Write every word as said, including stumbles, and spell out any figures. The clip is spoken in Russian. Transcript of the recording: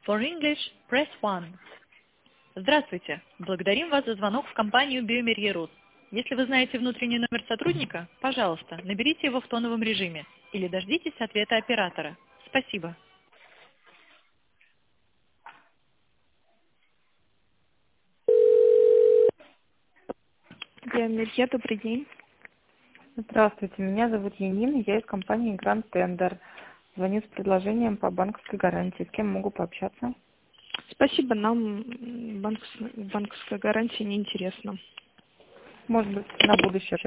For English, press one. Здравствуйте. Благодарим вас за звонок в компанию Биомерье Рус. Если вы знаете внутренний номер сотрудника, пожалуйста, наберите его в тоновом режиме или дождитесь ответа оператора. Спасибо. Биомерье, добрый день. Здравствуйте, меня зовут Янина, я из компании Grand Tender. Звоню с предложением по банковской гарантии. С кем могу пообщаться? Спасибо, нам банковская, банковская гарантия не интересна. Может быть, на будущее.